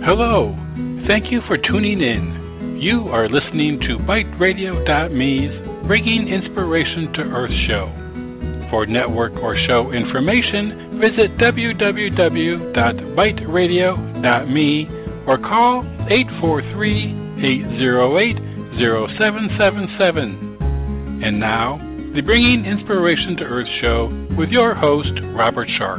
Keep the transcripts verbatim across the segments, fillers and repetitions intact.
Hello. Thank you for tuning in. You are listening to Byte Radio dot me's Bringing Inspiration to Earth show. For network or show information, visit w w w dot byte radio dot me or call eight four three, eight zero eight, zero seven seven seven. And now, the Bringing Inspiration to Earth show with your host, Robert Sharp.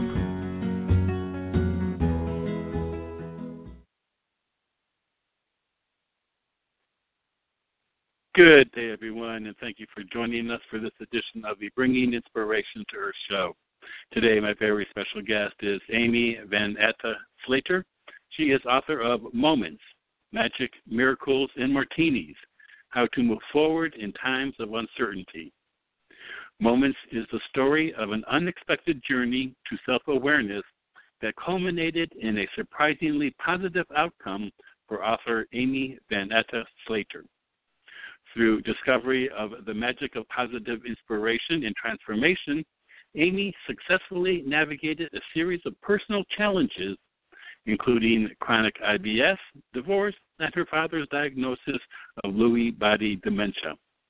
Good day, everyone, and thank you for joining us for this edition of the Bringing Inspiration to Earth show. Today, my very special guest is Amy Van Etta Slater. She is author of Moments, Magic, Miracles, and Martinis, How to Move Forward in Times of Uncertainty. Moments is the story of an unexpected journey to self-awareness that culminated in a surprisingly positive outcome for author Amy Van Etta Slater. Through discovery of the magic of positive inspiration and transformation, Amy successfully navigated a series of personal challenges, including chronic I B S, divorce, and her father's diagnosis of Lewy body dementia.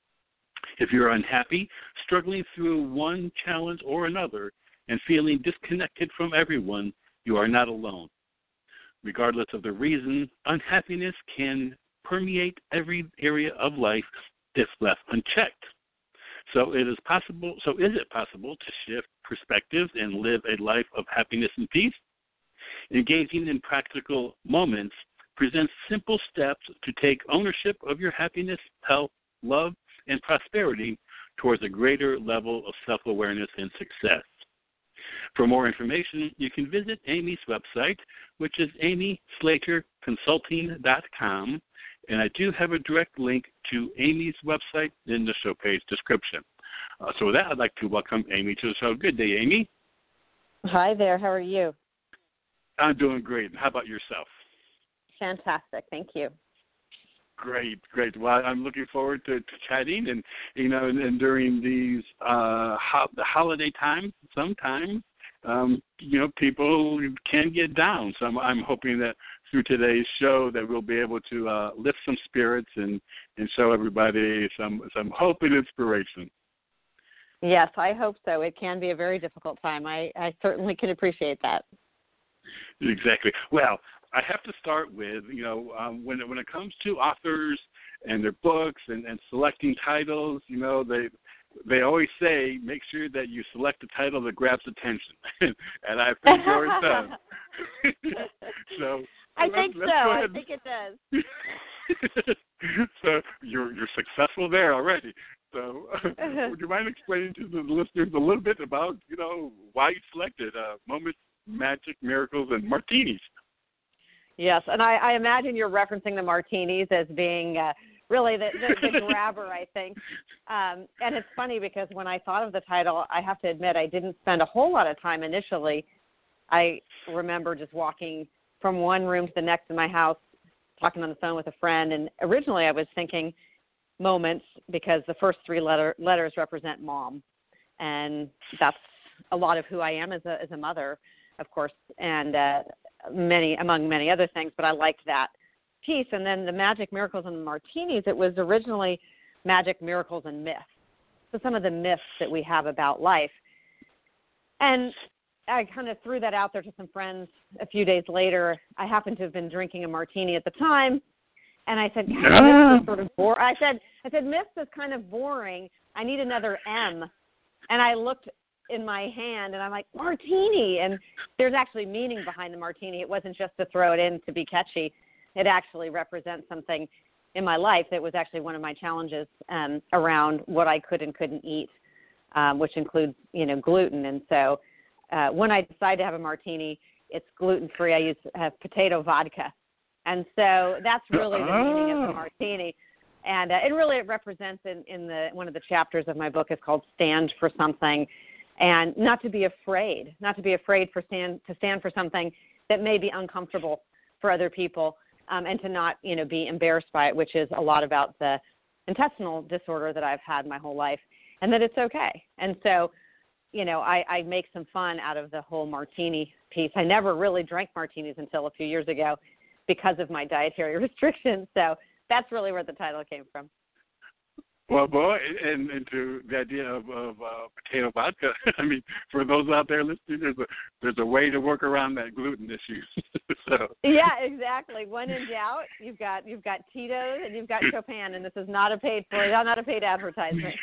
If you're unhappy, struggling through one challenge or another, and feeling disconnected from everyone, you are not alone. Regardless of the reason, unhappiness can permeate every area of life if left unchecked. So it is possible. So is it possible to shift perspectives and live a life of happiness and peace? Engaging in practical moments presents simple steps to take ownership of your happiness, health, love, and prosperity towards a greater level of self-awareness and success. For more information, you can visit Amy's website, which is amy slater consulting dot com. And I do have a direct link to Amy's website in the show page description. Uh, so with that, I'd like to welcome Amy to the show. Good day, Amy. Hi there. How are you? I'm doing great. How about yourself? Fantastic. Thank you. Great, great. Well, I'm looking forward to, to chatting. And, you know, and, and during these uh, ho- the holiday time, sometimes, um, you know, people can get down. So I'm, I'm hoping that through today's show that we'll be able to uh, lift some spirits and, and show everybody some, some hope and inspiration. Yes, I hope so. It can be a very difficult time. I, I certainly can appreciate that. Exactly. Well, I have to start with, you know, um, when, when it comes to authors and their books and, and selecting titles, you know, they they always say, make sure that you select a title that grabs attention. And I think yours does. so I let's, think let's so. I think it does. So you're you're successful there already. So would you mind explaining to the listeners a little bit about, you know, why you selected uh, Moments, Magic, Miracles, and Martinis? Yes, and I, I imagine you're referencing the martinis as being uh, really the, the, the grabber, I think. Um, and it's funny because when I thought of the title, I have to admit I didn't spend a whole lot of time initially. I remember just walking from one room to the next in my house, talking on the phone with a friend, and originally I was thinking Moments because the first three letter, letters represent mom, and that's a lot of who I am as a as a mother, of course, and uh, many among many other things. But I liked that piece, and then the Magic, Miracles, and Martinis. It was originally Magic, Miracles, and Myths. So some of the myths that we have about life, and I kind of threw that out there to some friends a few days later. I happened to have been drinking a martini at the time, and I said, God, myths is sort of boring. I said, I said, myths is kind of boring. I need another M. And I looked in my hand, and I'm like, martini. And there's actually meaning behind the martini. It wasn't just to throw it in to be catchy. It actually represents something in my life that was actually one of my challenges um, around what I could and couldn't eat, um, which includes, you know, gluten. And so Uh, when I decide to have a martini, it's gluten-free. I use uh, potato vodka. And so that's really the meaning of the martini. And uh, it really represents in, in the one of the chapters of my book is called Stand for Something, and not to be afraid, not to be afraid for stand to stand for something that may be uncomfortable for other people, um, and to not, you know, be embarrassed by it, which is a lot about the intestinal disorder that I've had my whole life, and that it's okay. And so, you know, I, I make some fun out of the whole martini piece. I never really drank martinis until a few years ago, because of my dietary restrictions. So that's really where the title came from. Well, boy, and, and to the idea of, of uh, potato vodka, I mean, for those out there listening, there's a there's a way to work around that gluten issue. so Yeah, exactly. When in doubt, you've got you've got Tito's and you've got Chopin, and this is not a paid for not a paid advertisement.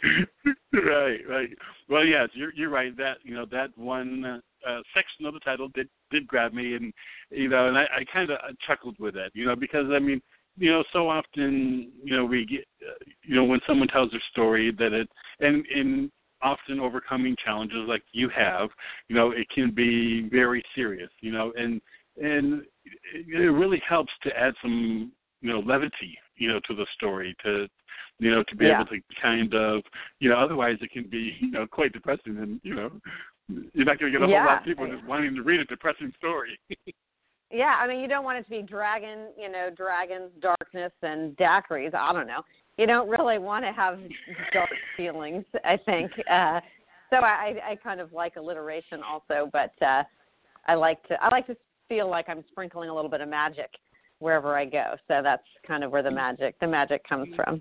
right, right. Well, yes, you're you're right. That you know that one uh, section of the title did did grab me, and you know, and I, I kind of chuckled with that, you know, because I mean. You know, so often, you know, we get, uh, you know, when someone tells their story that it, and in often overcoming challenges like you have, you know, it can be very serious, you know, and and it really helps to add some, you know, levity, you know, to the story to, you know, to be yeah. able to kind of, you know, otherwise it can be, you know, quite depressing, and you know, you're not going to get a yeah. whole lot of people just wanting to read a depressing story. Yeah, I mean, you don't want it to be dragon, you know, dragons, darkness, and daiquiris. I don't know. You don't really want to have dark feelings, I think. Uh, so I, I kind of like alliteration also, but uh, I like to I like to feel like I'm sprinkling a little bit of magic wherever I go. So that's kind of where the magic the magic comes from.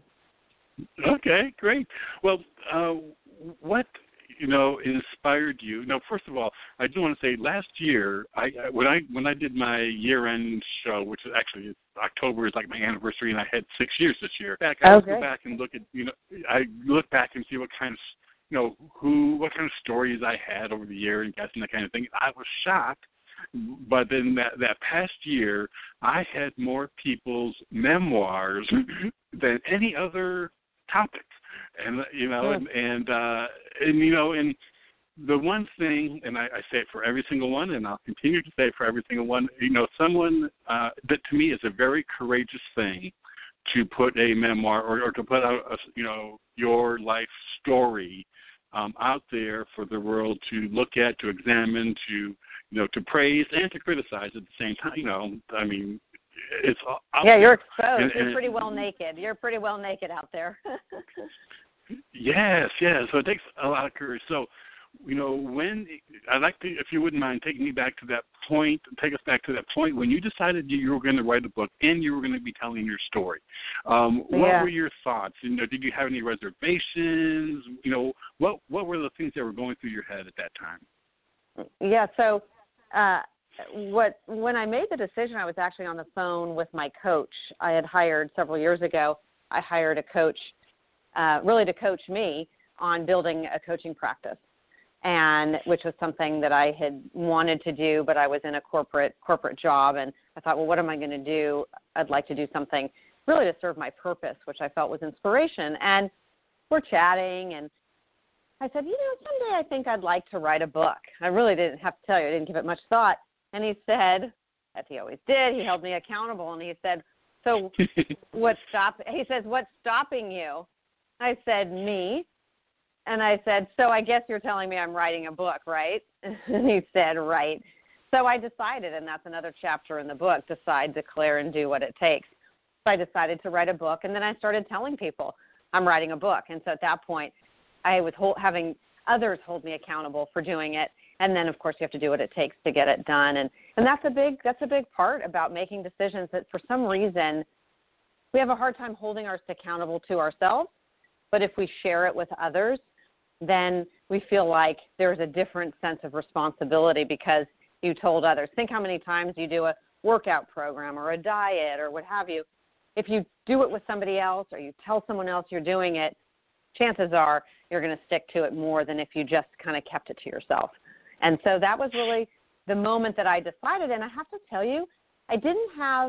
Okay, great. Well, uh, what? You know, inspired you? No, first of all, I do want to say last year, I when I when I did my year-end show, which is actually October is like my anniversary, and I had six years this year. Back, I okay. go back and look at you know, I look back and see what kind of you know who what kind of stories I had over the year and guessing that kind of thing. I was shocked, but then that that past year, I had more people's memoirs than any other topic. And you know, yeah. and and, uh, and you know, and the one thing, and I, I say it for every single one, and I'll continue to say it for every single one. You know, someone uh, that to me is a very courageous thing to put a memoir or, or to put out, a, you know, your life story um, out there for the world to look at, to examine, to you know, to praise and to criticize at the same time. You know, I mean, it's out yeah, there. you're exposed. And, you're and pretty well naked. You're pretty well naked out there. Yes, yes. So it takes a lot of courage. So, you know, when I'd like to, if you wouldn't mind taking me back to that point, take us back to that point when you decided you were going to write a book and you were going to be telling your story. Um, what yeah. were your thoughts? You know, did you have any reservations? You know, what what were the things that were going through your head at that time? Yeah. So, uh, what when I made the decision, I was actually on the phone with my coach. I had hired several years ago. I hired a coach. Uh, really to coach me on building a coaching practice, and which was something that I had wanted to do, but I was in a corporate corporate job, and I thought, well, what am I going to do? I'd like to do something really to serve my purpose, which I felt was inspiration. And we're chatting, and I said, you know, someday I think I'd like to write a book. I really didn't have to tell you, I didn't give it much thought. And he said, as he always did, he held me accountable, and he said, so what's stop? He says, what's stopping you? I said, me. And I said, so I guess you're telling me I'm writing a book, right? And he said, right. So I decided, and that's another chapter in the book, decide, declare, and do what it takes. So I decided to write a book, and then I started telling people I'm writing a book. And so at that point, I was hold, having others hold me accountable for doing it. And then, of course, you have to do what it takes to get it done. And, and that's a big that's a big part about making decisions that for some reason we have a hard time holding ourselves accountable to ourselves. But if we share it with others, then we feel like there's a different sense of responsibility because you told others. Think how many times you do a workout program or a diet or what have you. If you do it with somebody else or you tell someone else you're doing it, chances are you're going to stick to it more than if you just kind of kept it to yourself. And so that was really the moment that I decided. And I have to tell you, I didn't have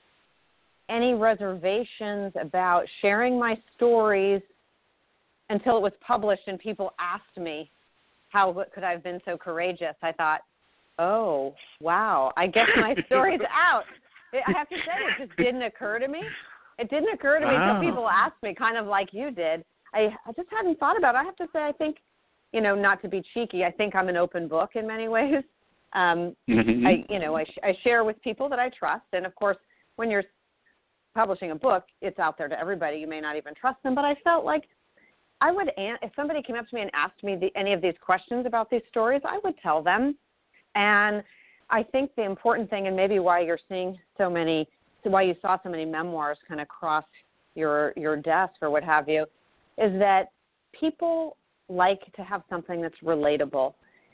any reservations about sharing my stories until it was published and people asked me, how could I have been so courageous? I thought, oh, wow, I guess my story's out. I have to say, it just didn't occur to me. It didn't occur to me wow. until people asked me, kind of like you did. I, I just hadn't thought about it. I have to say, I think, you know, not to be cheeky, I think I'm an open book in many ways. Um, mm-hmm. I, you know, I, sh- I share with people that I trust. And, of course, when you're publishing a book, it's out there to everybody. You may not even trust them. But I felt like I would, an- if somebody came up to me and asked me the, any of these questions about these stories, I would tell them. And I think the important thing, and maybe why you're seeing so many, why you saw so many memoirs kind of cross your your desk or what have you, is that people like to have something that's relatable,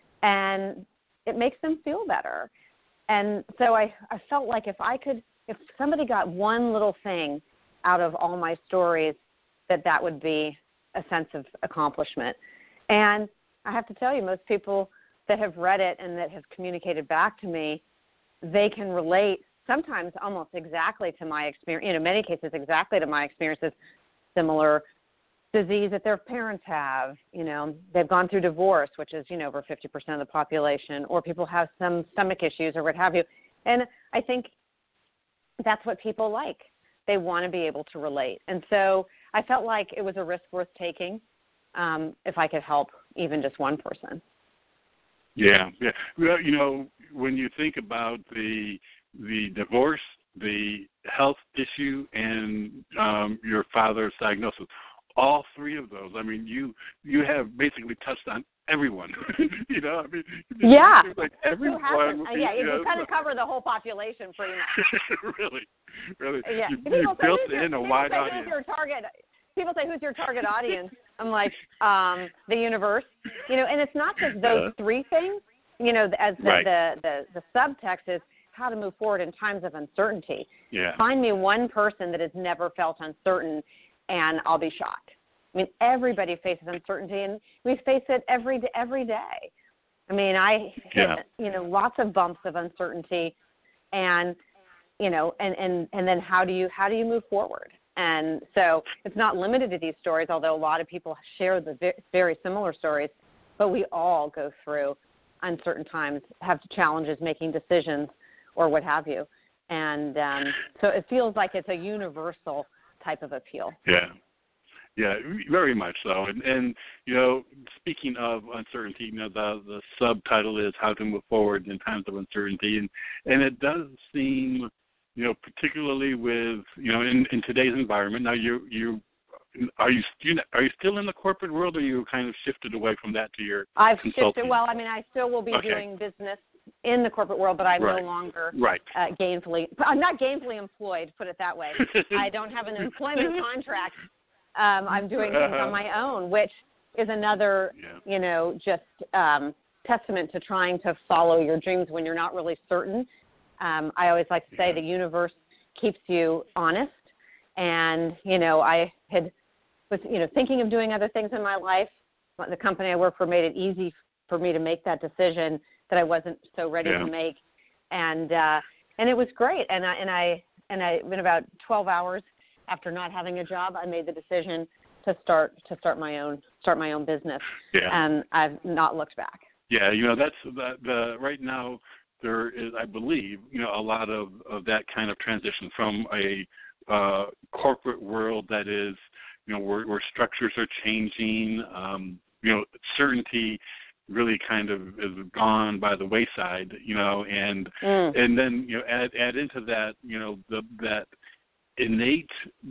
and it makes them feel better. And so I, I felt like if I could, if somebody got one little thing out of all my stories, that that would be a sense of accomplishment. And I have to tell you, most people that have read it and that have communicated back to me, they can relate sometimes almost exactly to my experience, in many cases exactly to my experiences, similar disease that their parents have, you know, they've gone through divorce, which is, you know, over fifty percent of the population, or people have some stomach issues or what have you. And I think that's what people like. They want to be able to relate. And so I felt like it was a risk worth taking um, if I could help even just one person. Yeah, yeah. Well, you know, when you think about the the divorce, the health issue, and um, your father's diagnosis, all three of those, I mean, you you have basically touched on everyone. you know, I mean, yeah, like everyone. Uh, yeah, you, you kind of cover the whole population pretty much. really, really. Yeah. You, you built in your, a wide say, audience. Who's your target? People say, "Who's your target audience?" I'm like, um, the universe. You know, and it's not just those uh, three things. You know, as the, right. the, the, the subtext is how to move forward in times of uncertainty. Yeah. Find me one person that has never felt uncertain, and I'll be shocked. I mean, everybody faces uncertainty, and we face it every every day. I mean, I hit, yeah. you know, lots of bumps of uncertainty, and you know, and, and, and then how do you how do you move forward? And so it's not limited to these stories, although a lot of people share the very similar stories. But we all go through uncertain times, have challenges making decisions, or what have you. And um, so it feels like it's a universal type of appeal. Yeah. Yeah, very much so. And, and you know, speaking of uncertainty, you know, the the subtitle is How to Move Forward in Times of Uncertainty. And, and it does seem, you know, particularly with, you know, in, in today's environment, now you you are you are you still in the corporate world, or you kind of shifted away from that to your I've consulting? shifted, well, I mean, I still will be okay. doing business in the corporate world, but I'm right. no longer right. uh, gainfully, I'm not gainfully employed, put it that way. I don't have an employment contract. Um, I'm doing things uh-huh. on my own, which is another, yeah. you know, just um, testament to trying to follow your dreams when you're not really certain. Um, I always like to say yeah. the universe keeps you honest. And, you know, I had was, you know, thinking of doing other things in my life. The company I work for made it easy for me to make that decision that I wasn't so ready yeah. to make. And uh, and it was great. And I, and I, and I, in about twelve hours, after not having a job, I made the decision to start to start my own start my own business, yeah. and I've not looked back. Yeah, you know, that's the, the right now there is, I believe, you know, a lot of, of that kind of transition from a uh, corporate world that is, you know, where, where structures are changing. Um, you know, certainty really kind of is gone by the wayside. You know, and mm. and then you know add add into that, you know, the that. innate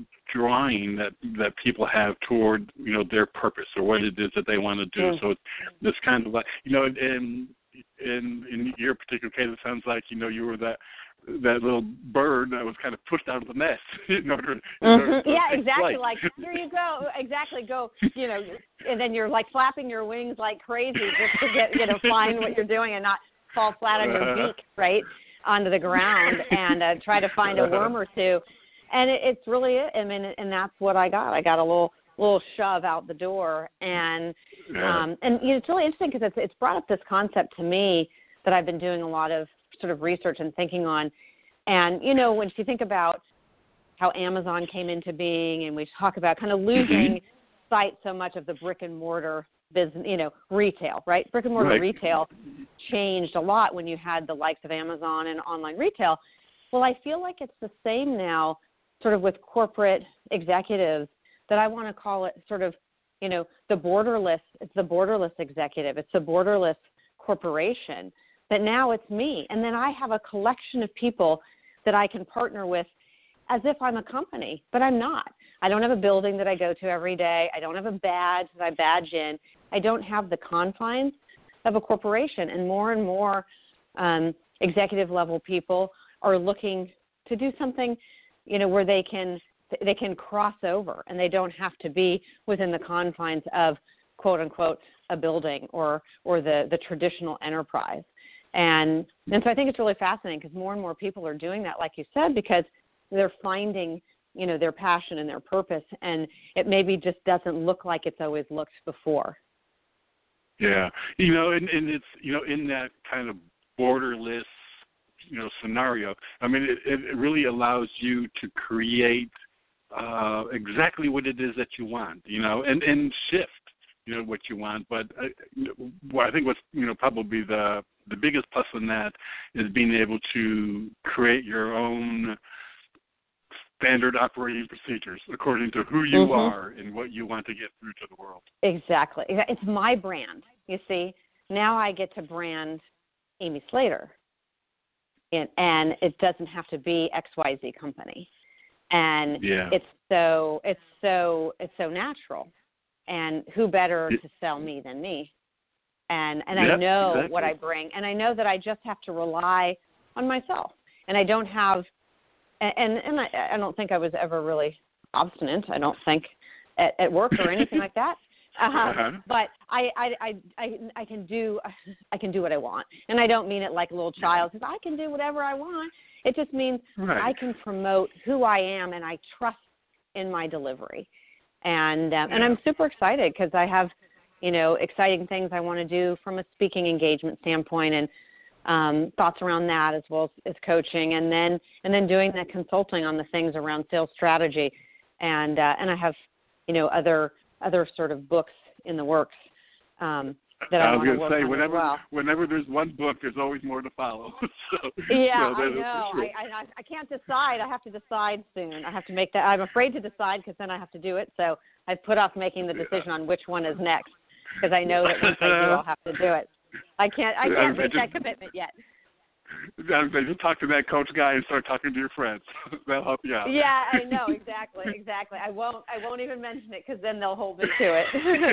drawing that that people have toward, you know, their purpose or what it is that they want to do. Mm. So it's this kind of like, you know, in in in your particular case, it sounds like, you know, you were that that little bird that was kind of pushed out of the nest. in order, in mm-hmm. order yeah, exactly. flight. Like, here you go. Exactly. Go. You know, and then you're like flapping your wings like crazy just to get, you know, find what you're doing and not fall flat on your beak, right, onto the ground and uh, try to find a worm or two. And it, it's really it. I mean, and that's what I got. I got a little little shove out the door, and yeah. um, and you know, it's really interesting because it's it's brought up this concept to me that I've been doing a lot of sort of research and thinking on. And you know, when you think about how Amazon came into being, and we talk about kind of losing mm-hmm. sight so much of the brick and mortar business, you know, retail, right? Brick and mortar right. retail changed a lot when you had the likes of Amazon and online retail. Well, I feel like it's the same now, sort of with corporate executives, that I want to call it sort of, you know, the borderless, it's the borderless executive, it's the borderless corporation, that now it's me. And then I have a collection of people that I can partner with as if I'm a company, but I'm not. I don't have a building that I go to every day. I don't have a badge that I badge in. I don't have the confines of a corporation. And more and more, um, executive level people are looking to do something, you know, where they can they can cross over and they don't have to be within the confines of, quote unquote, a building or or the, the traditional enterprise. And and so I think it's really fascinating because more and more people are doing that, like you said, because they're finding, you know, their passion and their purpose, and it maybe just doesn't look like it's always looked before. Yeah, you know, and, and it's, you know, in that kind of borderless, you know, scenario, I mean, it, it really allows you to create uh, exactly what it is that you want, you know, and, and shift, you know, what you want. But I, well, I think what's, you know, probably the the biggest plus in that is being able to create your own standard operating procedures according to who you mm-hmm. are and what you want to get through to the world. Exactly. It's my brand, you see. Now I get to brand Amy Slater, and, and it doesn't have to be X Y Z company. And yeah. it's so it's so it's so natural. And who better it, to sell me than me? And and yep, I know exactly. what I bring, and I know that I just have to rely on myself, and I don't have. And and I, I don't think I was ever really obstinate. I don't think at, at work or anything like that. Uh, uh-huh. But I, I I I I can do I can do what I want, and I don't mean it like a little child says I can do whatever I want. It just means right. I can promote who I am, and I trust in my delivery. And um, yeah. and I'm super excited because I have, you know, exciting things I want to do from a speaking engagement standpoint, and Um, thoughts around that as well as, as coaching, and then and then doing that consulting on the things around sales strategy, and uh, and I have, you know, other other sort of books in the works um, that I, I want to was work going to say on whenever as well. whenever there's one book, there's always more to follow. so, yeah, so I know. Sure. I, I I can't decide. I have to decide soon. I have to make that. I'm afraid to decide because then I have to do it. So I've put off making the decision yeah. on which one is next because I know that once I do, I'll have to do it. I can't. I can't make that commitment yet. Just talk to that coach guy and start talking to your friends. That'll help you out. Yeah, I know exactly, exactly. I won't. I won't even mention it because then they'll hold me to it.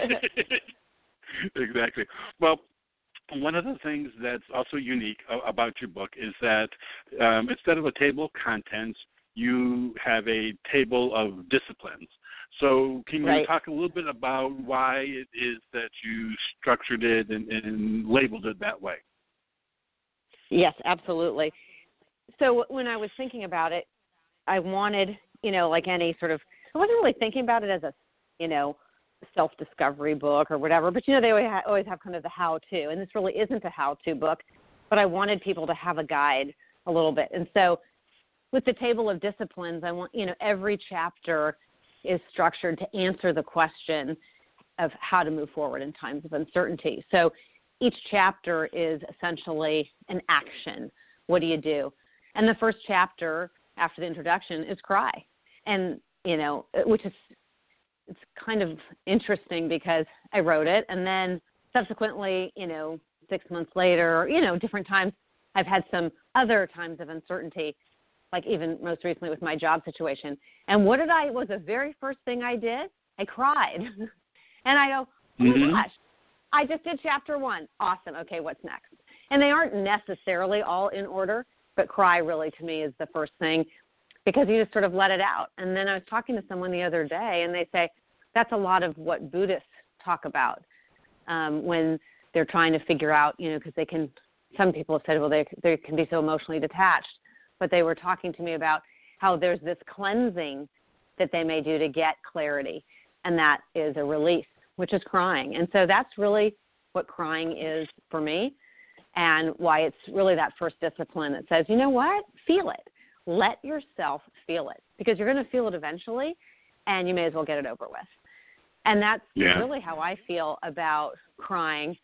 Exactly. Well, one of the things that's also unique about your book is that um, instead of a table of contents, you have a table of disciplines. So can you right. talk a little bit about why it is that you structured it and, and labeled it that way? Yes, absolutely. So when I was thinking about it, I wanted, you know, like any sort of, I wasn't really thinking about it as a, you know, self-discovery book or whatever, but, you know, they always have, always have kind of the how-to, and this really isn't a how-to book, but I wanted people to have a guide a little bit. And so with the table of disciplines, I want, you know, every chapter is structured to answer the question of how to move forward in times of uncertainty. So each chapter is essentially an action. What do you do? And the first chapter after the introduction is cry. And, you know, which is, it's kind of interesting because I wrote it and then subsequently, you know, six months later, you know, different times, I've had some other times of uncertainty, like even most recently with my job situation. And what did I, was the very first thing I did? I cried. And I go, oh mm-hmm. my gosh, I just did chapter one. Awesome. Okay, what's next? And they aren't necessarily all in order, but cry really to me is the first thing because you just sort of let it out. And then I was talking to someone the other day and they say that's a lot of what Buddhists talk about um, when they're trying to figure out, you know, because they can, some people have said, well, they, they can be so emotionally detached. But they were talking to me about how there's this cleansing that they may do to get clarity, and that is a release, which is crying. And so that's really what crying is for me and why it's really that first discipline that says, you know what, feel it. Let yourself feel it because you're going to feel it eventually, and you may as well get it over with. And that's yeah. really how I feel about crying.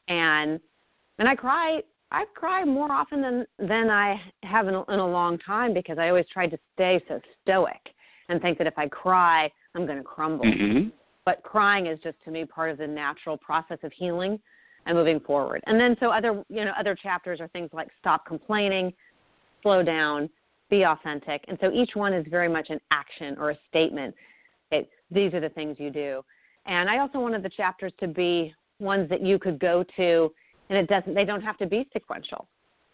And and I cry I cry more often than, than I have in a, in a long time because I always tried to stay so stoic and think that if I cry, I'm going to crumble. Mm-hmm. But crying is just, to me, part of the natural process of healing and moving forward. And then so other, you know, other chapters are things like stop complaining, slow down, be authentic. And so each one is very much an action or a statement. It, these are the things you do. And I also wanted the chapters to be ones that you could go to, and it doesn't, they don't have to be sequential.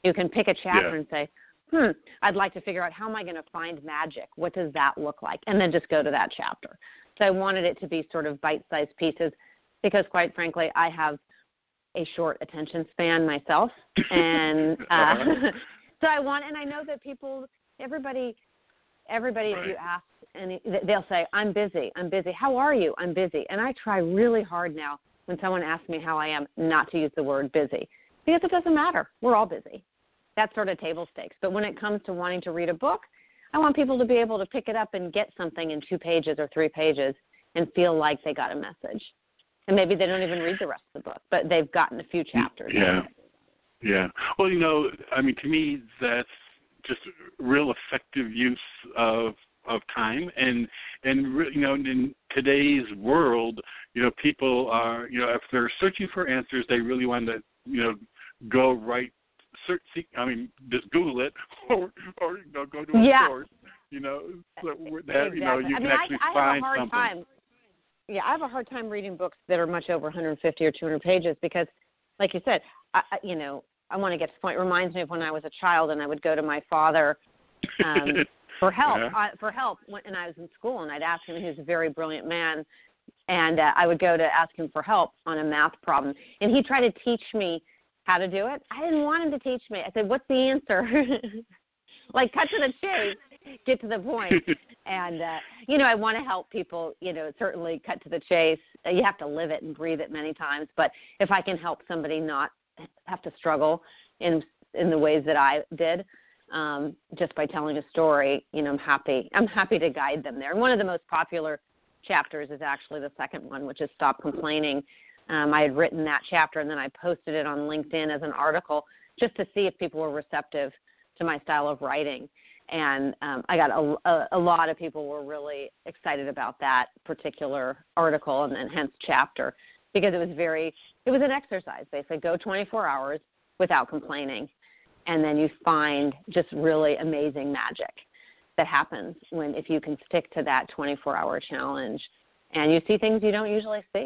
You can pick a chapter yeah. and say, hmm, I'd like to figure out how am I going to find magic? What does that look like? And then just go to that chapter. So I wanted it to be sort of bite-sized pieces because, quite frankly, I have a short attention span myself. And uh, so I want, and I know that people, everybody, everybody, right. if you ask, and they'll say, I'm busy, I'm busy. How are you? I'm busy. And I try really hard now when someone asks me how I am not to use the word busy because it doesn't matter. We're all busy. That's sort of table stakes. But when it comes to wanting to read a book, I want people to be able to pick it up and get something in two pages or three pages and feel like they got a message. And maybe they don't even read the rest of the book, but they've gotten a few chapters. Yeah, yeah. Well, you know, I mean, to me, that's just real effective use of of time, and and you know, in today's world, you know, people are, you know, if they're searching for answers, they really want to, you know, go right. Search, I mean, just Google it, or or you know, go to a yeah. source. You know, so that exactly. you know you I can mean, actually I, I find have a hard something. Time. Yeah, I have a hard time reading books that are much over one hundred fifty or two hundred pages because, like you said, I, I, you know, I want to get to the point. It reminds me of when I was a child and I would go to my father um, for help. Yeah. Uh, for help when and I was in school, and I'd ask him. He was a very brilliant man, and uh, I would go to ask him for help on a math problem, and he'd try to teach me how to do it. I didn't want him to teach me. I said, "What's the answer?" Like, cut to the chase, get to the point. And, uh, you know, I want to help people, you know, certainly cut to the chase. You have to live it and breathe it many times. But if I can help somebody not have to struggle in in the ways that I did, um, just by telling a story, you know, I'm happy. I'm happy to guide them there. And one of the most popular chapters is actually the second one, which is Stop Complaining. Um, I had written that chapter, and then I posted it on LinkedIn as an article just to see if people were receptive to my style of writing. And um, I got a, a, a lot of people were really excited about that particular article and, and hence chapter because it was very, it was an exercise. Basically, go twenty-four hours without complaining, and then you find just really amazing magic that happens when if you can stick to that twenty-four hour challenge, and you see things you don't usually see.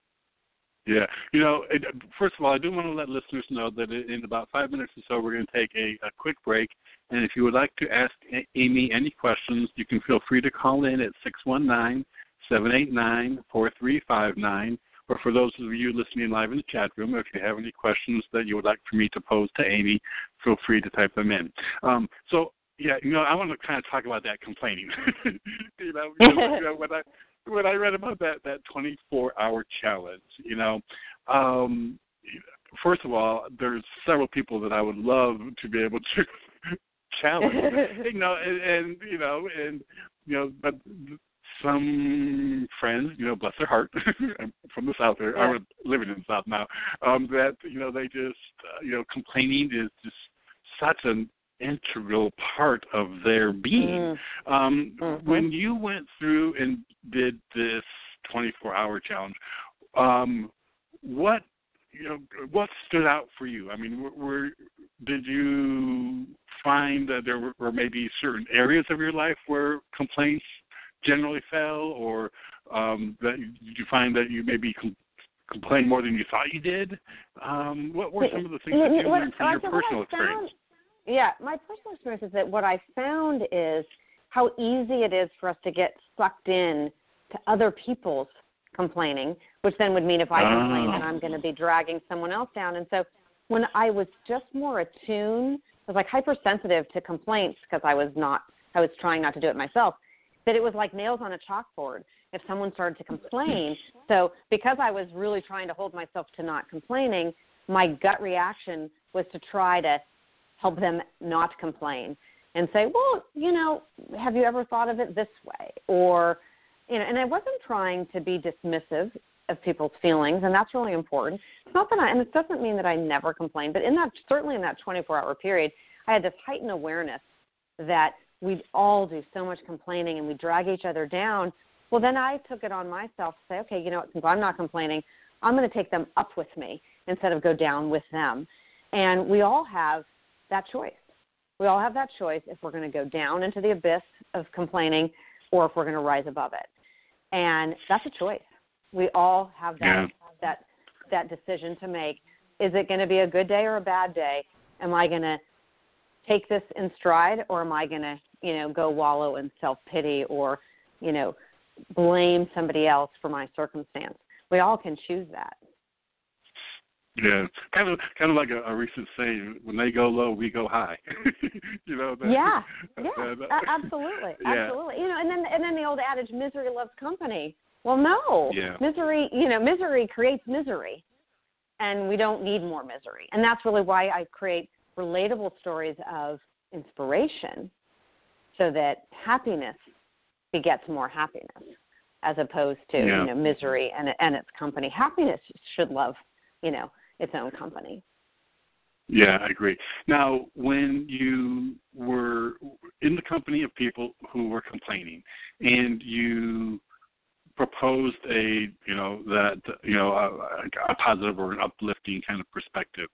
Yeah. You know, it, first of all, I do want to let listeners know that in about five minutes or so, we're going to take a, a quick break. And if you would like to ask Amy any questions, you can feel free to call in at six one nine, seven eight nine, four three five nine. Or for those of you listening live in the chat room, if you have any questions that you would like for me to pose to Amy, feel free to type them in. Um, so, yeah, you know, I want to kind of talk about that complaining. you know, you know when I when I read about that that twenty-four hour challenge, you know, um, first of all, there's several people that I would love to be able to challenge, you know, and, and you know, and you know, but some friends, you know, bless their heart, I'm from the South, there, yeah. I'm living in the South now, um, that you know they just, uh, you know, complaining is just such an integral part of their being. Mm. Um, mm-hmm. When you went through and did this twenty-four hour challenge, um, what you know what stood out for you? I mean, were, were did you find that there were, were maybe certain areas of your life where complaints generally fell, or um, that did you find that you maybe com- complained more than you thought you did? Um, what were some of the things that you learned from your personal experience? Yeah, my personal experience is that what I found is how easy it is for us to get sucked in to other people's complaining, which then would mean if I oh. complain, then I'm going to be dragging someone else down. And so when I was just more attuned, I was like hypersensitive to complaints because I was not, I was trying not to do it myself, that it was like nails on a chalkboard if someone started to complain. So because I was really trying to hold myself to not complaining, my gut reaction was to try to help them not complain and say, well, you know, have you ever thought of it this way? Or, you know, and I wasn't trying to be dismissive of people's feelings, and that's really important. It's not that I, and it doesn't mean that I never complain, but in that, certainly in that twenty-four hour period, I had this heightened awareness that we all do so much complaining and we drag each other down. Well, then I took it on myself to say, okay, you know what, since I'm not complaining, I'm going to take them up with me instead of go down with them. And we all have that choice. We all have that choice if we're going to go down into the abyss of complaining or if we're going to rise above it. And that's a choice. We all have that yeah. that that decision to make. Is it going to be a good day or a bad day? Am I going to take this in stride, or am I going to, you know, go wallow in self-pity or, you know, blame somebody else for my circumstance? We all can choose that. Yeah, kind of, kind of like a, a recent saying: "When they go low, we go high." you know. That, yeah, yeah, that, that, absolutely, yeah. absolutely. You know, and then and then the old adage, "Misery loves company." Well, no, yeah. misery. You know, misery creates misery, and we don't need more misery. And that's really why I create relatable stories of inspiration, so that happiness begets more happiness, as opposed to yeah. you know misery and and its company. Happiness should love, you know, its own company. Yeah, I agree. Now, when you were in the company of people who were complaining, and you proposed a, you know, that, you know, a, a positive or an uplifting kind of perspective,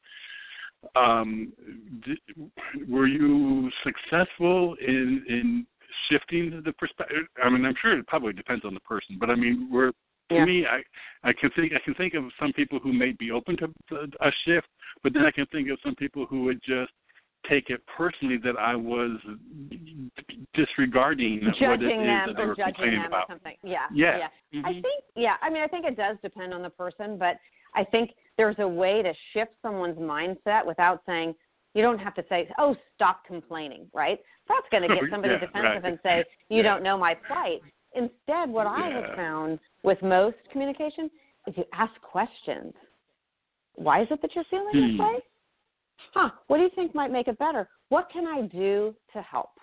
um, did, were you successful in in shifting the perspective? I mean, I'm sure it probably depends on the person, but I mean, were To yeah. me, I, I can think I can think of some people who may be open to a shift, but then I can think of some people who would just take it personally that I was disregarding judging what it is them that they or were judging complaining them about. Or something. Yeah, yeah. yeah. Mm-hmm. I think, yeah. I mean, I think it does depend on the person, but I think there's a way to shift someone's mindset without saying. You don't have to say, "Oh, stop complaining," right? That's going to get somebody yeah, defensive right. and say, "You yeah. don't know my plight." Instead, what yeah. I have found with most communication is you ask questions. Why is it that you're feeling hmm. this way? Huh, what do you think might make it better? What can I do to help?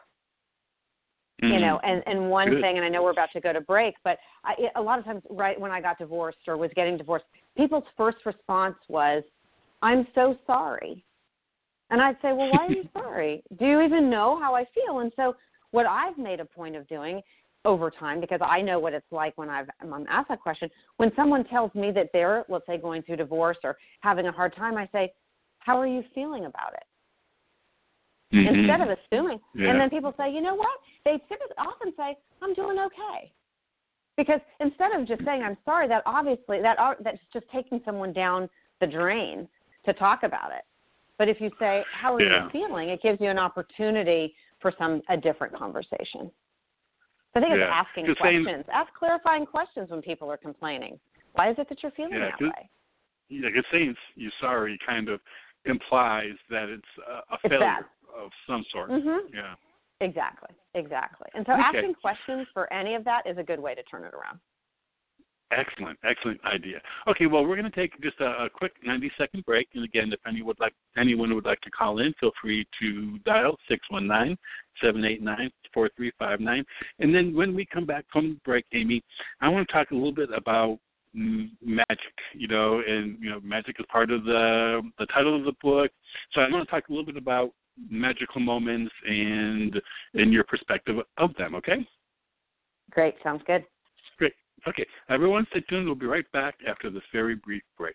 Mm. You know, and, and one Good. thing, and I know we're about to go to break, but I, a lot of times right when I got divorced or was getting divorced, people's first response was, "I'm so sorry." And I'd say, well, why are you sorry? Do you even know how I feel? And so what I've made a point of doing over time, because I know what it's like when I've, I'm asked that question, when someone tells me that they're, let's say, going through divorce or having a hard time, I say, how are you feeling about it? Mm-hmm. Instead of assuming. Yeah. And then people say, you know what? They typically often say, I'm doing okay. Because instead of just saying, I'm sorry, that obviously, that that's just taking someone down the drain to talk about it. But if you say, how are yeah. you feeling, it gives you an opportunity for some a different conversation. So I think yeah. it's asking questions. Saying, Ask clarifying questions when people are complaining. Why is it that you're feeling yeah, that way? Yeah, because saying you're sorry kind of implies that it's a, a failure bad. of some sort. Mm-hmm. Yeah. Exactly, exactly. And so okay. asking questions for any of that is a good way to turn it around. Excellent, excellent idea. Okay, well, we're going to take just a, a quick ninety-second break. And again, if anyone would like, anyone would like to call in, feel free to dial six one nine, seven eight nine, four three five nine. And then when we come back from the break, Amy, I want to talk a little bit about m- magic, you know, and, you know, magic is part of the, the title of the book. So I want to talk a little bit about magical moments and, and your perspective of them, okay? Great, sounds good. Great. Okay, everyone stay tuned. We'll be right back after this very brief break.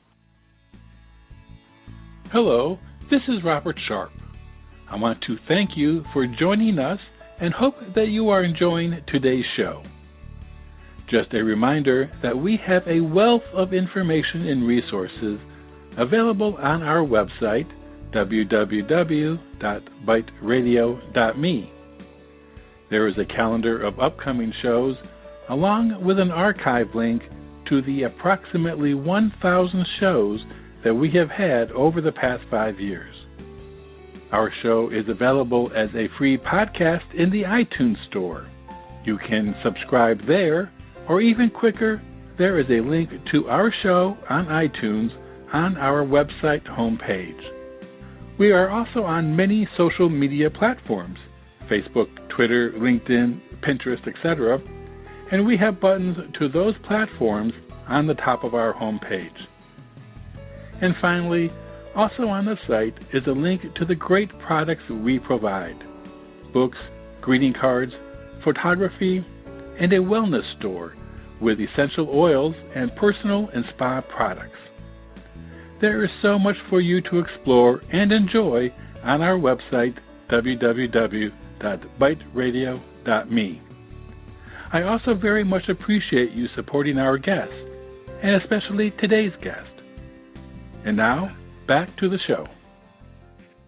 Hello, this is Robert Sharp. I want to thank you for joining us and hope that you are enjoying today's show. Just a reminder that we have a wealth of information and resources available on our website, w w w dot byte radio dot me. There is a calendar of upcoming shows along with an archive link to the approximately one thousand shows that we have had over the past five years. Our show is available as a free podcast in the iTunes Store. You can subscribe there, or even quicker, there is a link to our show on iTunes on our website homepage. We are also on many social media platforms, Facebook, Twitter, LinkedIn, Pinterest, et cetera, and we have buttons to those platforms on the top of our homepage. And finally, also on the site is a link to the great products we provide: books, greeting cards, photography, and a wellness store with essential oils and personal and spa products. There is so much for you to explore and enjoy on our website, w w w dot byte radio dot me. I also very much appreciate you supporting our guests, and especially today's guest. And now, back to the show.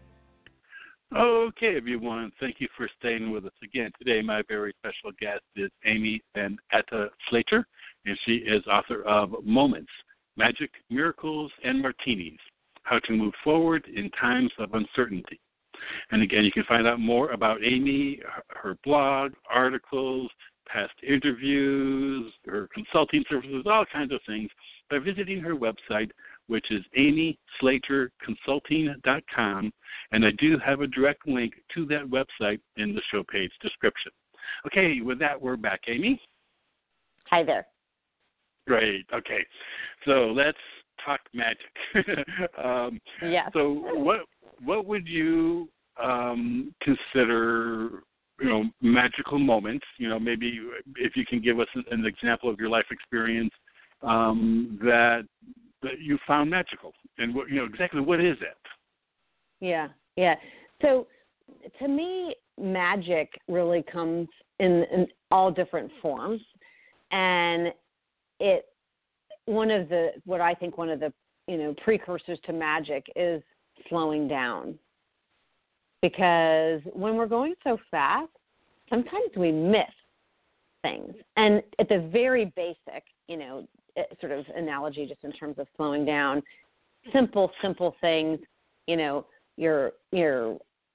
Okay, everyone. Thank you for staying with us again. Today, my very special guest is Amy Van Etta Slater, and she is author of Moments, Magic, Miracles, and Martinis, How to Move Forward in Times of Uncertainty. And again, you can find out more about Amy, her blog, articles, past interviews, her consulting services, all kinds of things by visiting her website, which is amy slater consulting dot com, and I do have a direct link to that website in the show page description. Okay, with that, we're back. Amy? Hi there. Great. Okay, so let's talk magic. um, yes. So what what would you um, consider, you know, magical moments? You know, maybe if you can give us an example of your life experience um, that that you found magical, and what, you know, exactly what is it? Yeah, yeah. So to me, magic really comes in, in all different forms, and it one of the what I think one of the you know precursors to magic is slowing down, because when we're going so fast, sometimes we miss things, and at the very basic, you know. Sort of analogy just in terms of slowing down, simple, simple things, you know, you're, you're,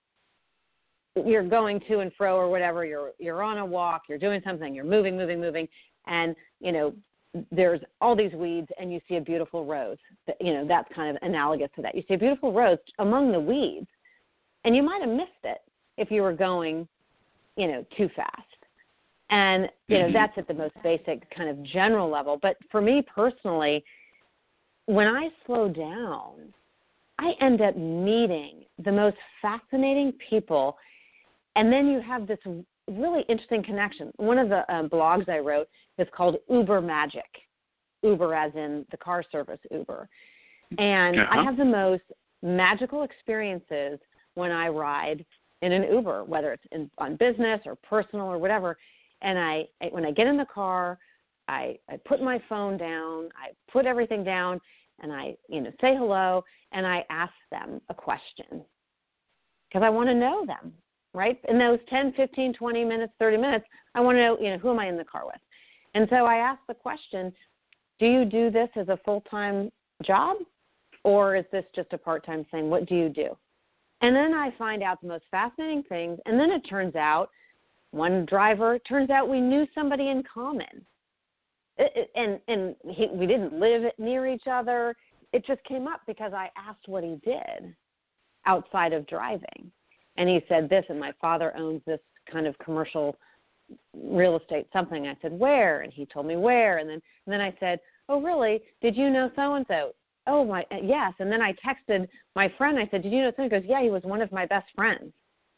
you're going to and fro or whatever, you're, you're on a walk, you're doing something, you're moving, moving, moving. And, you know, there's all these weeds and you see a beautiful rose. You know, that's kind of analogous to that. You see a beautiful rose among the weeds and you might've missed it if you were going, you know, too fast. And, you know, that's at the most basic kind of general level. But for me personally, when I slow down, I end up meeting the most fascinating people. And then you have this really interesting connection. One of the um, blogs I wrote is called Uber Magic, Uber as in the car service Uber. And uh-huh. I have the most magical experiences when I ride in an Uber, whether it's in, on business or personal or whatever. And I, I, when I get in the car, I, I put my phone down, I put everything down, and I, you know, say hello, and I ask them a question because I want to know them, right? In those ten, fifteen, twenty minutes, thirty minutes, I want to know, you know, who am I in the car with? And so I ask the question, do you do this as a full-time job, or is this just a part-time thing? What do you do? And then I find out the most fascinating things, and then it turns out, one driver, turns out we knew somebody in common. It, it, and and he, we didn't live near each other. It just came up because I asked what he did outside of driving. And he said this, and my father owns this kind of commercial real estate something. I said, where? And he told me where. And then and then I said, oh, really? Did you know so-and-so? Oh, my, yes. And then I texted my friend. I said, did you know so-and-so? He goes, yeah, he was one of my best friends.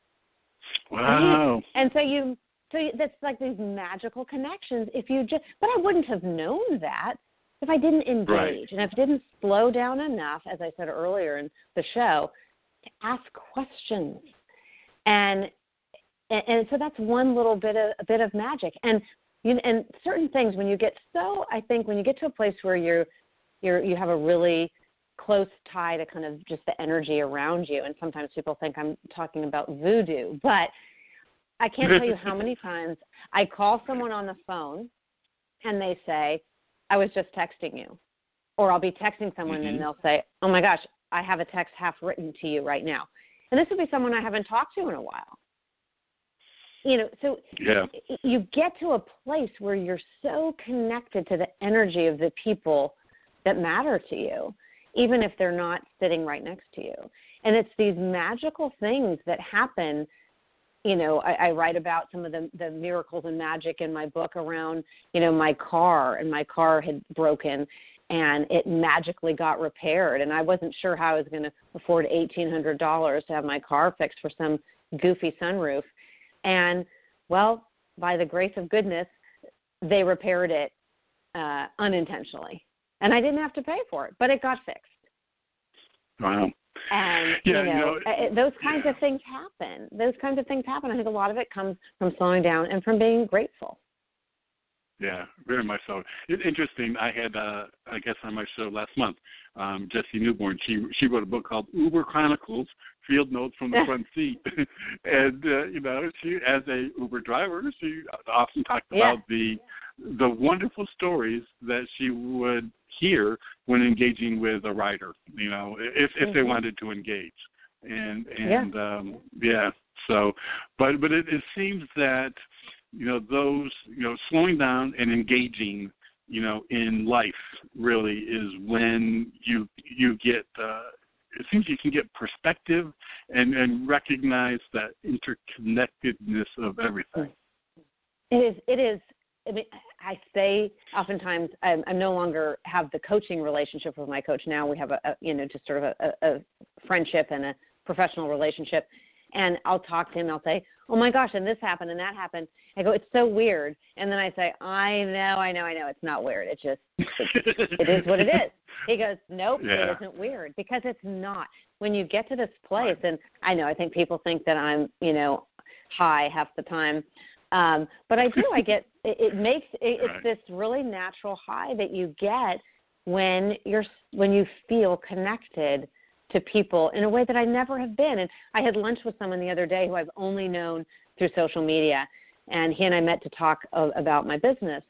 Wow. And so you, so that's like these magical connections. If you just, but I wouldn't have known that if I didn't engage right. and if I didn't slow down enough, as I said earlier in the show, to ask questions. And, and, and so that's one little bit of, a bit of magic. And, you, and certain things when you get so, I think when you get to a place where you're, you're, you have a really close tie to kind of just the energy around you. And sometimes people think I'm talking about voodoo, but I can't tell you how many times I call someone on the phone and they say, I was just texting you. Or I'll be texting someone mm-hmm. and they'll say, oh my gosh, I have a text half written to you right now. And this would be someone I haven't talked to in a while. You know, so yeah. you get to a place where you're so connected to the energy of the people that matter to you, even if they're not sitting right next to you. And it's these magical things that happen. You know, I, I write about some of the, the miracles and magic in my book around, you know, my car, and my car had broken and it magically got repaired. And I wasn't sure how I was going to afford eighteen hundred dollars to have my car fixed for some goofy sunroof. And, well, by the grace of goodness, they repaired it uh, unintentionally. And I didn't have to pay for it, but it got fixed. Wow. And, yeah, you know, you know uh, those kinds yeah. of things happen. Those kinds of things happen. I think a lot of it comes from slowing down and from being grateful. Yeah, very much so. It's interesting. I had, uh, I guess, on my show last month, um, Jessie Newborn. She she wrote a book called Uber Chronicles: field notes from the front seat. And, uh, you know, she, as a Uber driver, she often talked yeah. about the the wonderful stories that she would hear when engaging with a rider, you know, if, if mm-hmm. they wanted to engage. And, and yeah. Um, yeah, so, but, but it, it seems that, you know, those, you know, slowing down and engaging, you know, in life really is when you, you get, uh, it seems you can get perspective and, and recognize that interconnectedness of everything. It is, it is. I mean, I say oftentimes I'm, I'm no longer have the coaching relationship with my coach. Now we have a, a you know, just sort of a, a friendship and a professional relationship. And I'll talk to him. I'll say, oh my gosh, and this happened and that happened. I go, it's so weird. And then I say, I know, I know, I know. It's not weird. It's just, it, it is what it is. He goes, nope, yeah. it isn't weird, because it's not. When you get to this place, right. and I know, I think people think that I'm, you know, high half the time. Um, but I do, I get, it, it makes, it, right. it's this really natural high that you get when you're, when you feel connected to people in a way that I never have been. And I had lunch with someone the other day who I've only known through social media, and he and I met to talk uh, about my business.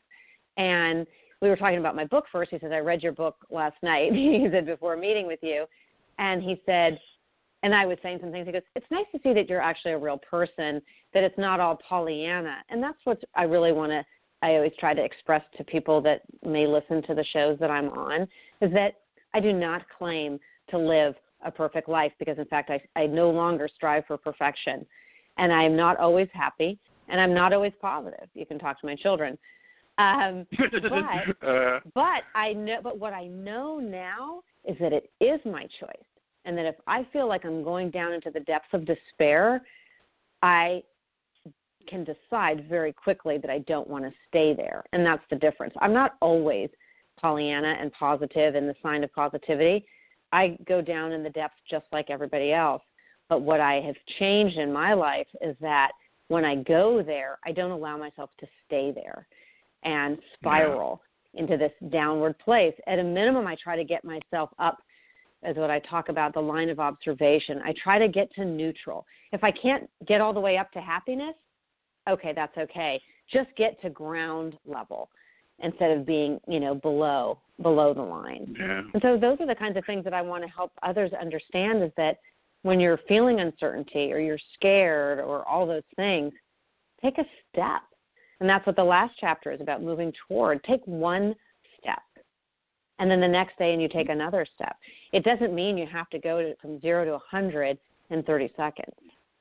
And we were talking about my book first. He says, I read your book last night. He said, before meeting with you. And he said, and I was saying some things. He goes, it's nice to see that you're actually a real person, that it's not all Pollyanna. And that's what I really want to, I always try to express to people that may listen to the shows that I'm on, is that I do not claim to live a perfect life, because in fact, I, I no longer strive for perfection, and I am not always happy, and I'm not always positive. You can talk to my children. Um, but, uh. but I know, but what I know now is that it is my choice. And that if I feel like I'm going down into the depths of despair, I can decide very quickly that I don't want to stay there. And that's the difference. I'm not always Pollyanna and positive and the sign of positivity. I go down in the depths just like everybody else. But what I have changed in my life is that when I go there, I don't allow myself to stay there and spiral yeah. into this downward place. At a minimum, I try to get myself up, as what I talk about, the line of observation. I try to get to neutral. If I can't get all the way up to happiness, okay, that's okay. Just get to ground level instead of being, you know, below below the line. Yeah. And so those are the kinds of things that I want to help others understand, is that when you're feeling uncertainty or you're scared or all those things, take a step. And that's what the last chapter is about, moving toward. Take one step. And then the next day, and you take another step. It doesn't mean you have to go to, from zero to one hundred in thirty seconds.